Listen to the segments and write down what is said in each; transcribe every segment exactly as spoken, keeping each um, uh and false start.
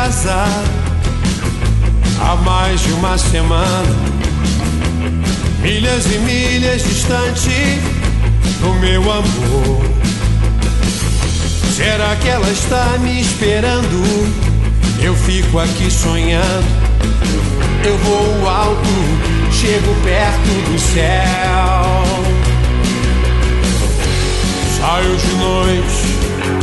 casa há mais de uma semana, milhas e milhas distante do meu amor. Será que ela está me esperando? Eu fico aqui sonhando. Eu vou alto, chego perto do céu. Saio de noite,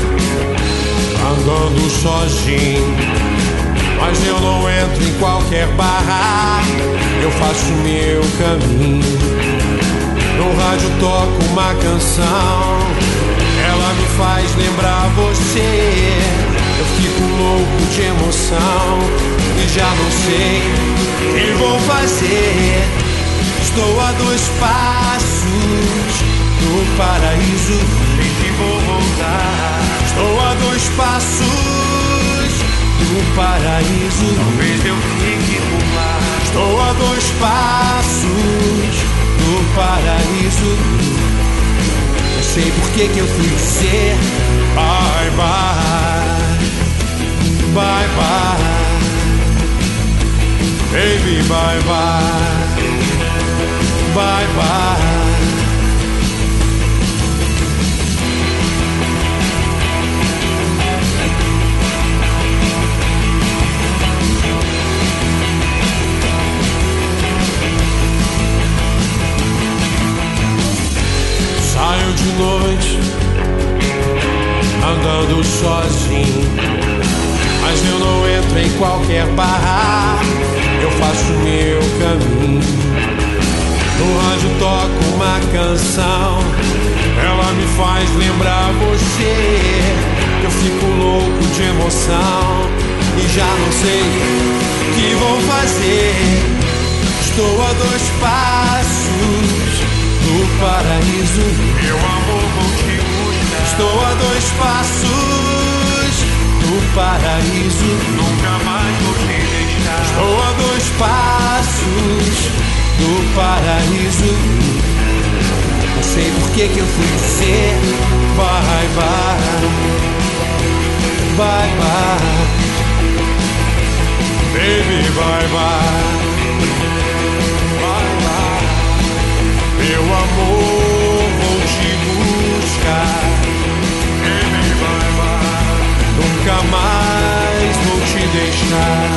andando sozinho, mas eu não entro em qualquer barra, eu faço meu caminho. No rádio toco uma canção, ela me faz lembrar você. Eu fico louco de emoção e já não sei o que vou fazer. Estou a dois passos do paraíso, sei que vou voltar. Estou a dois passos do paraíso, talvez eu fique por lá. Estou a dois passos do paraíso. Não sei por que que eu fui dizer bye bye, bye bye, baby bye bye, bye bye. Saio de noite, andando sozinho, mas eu não entro em qualquer barra, eu faço meu caminho. No rádio toco uma canção, ela me faz lembrar você. Eu fico louco de emoção e já não sei o que vou fazer. Estou a dois passos do paraíso, meu amor, vou te buscar. Estou a dois passos do paraíso, nunca mais vou te deixar. Estou a dois passos do paraíso. Não sei por que que eu fui dizer bye bye, bye bye, baby bye bye. Meu amor, vou te buscar. Baby, bye bye. Nunca mais vou te deixar.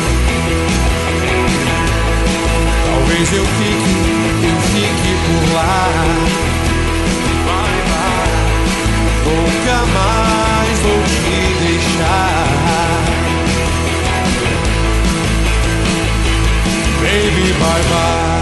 Talvez eu fique, eu fique por lá. Bye bye. Nunca mais vou te deixar. Baby, bye bye.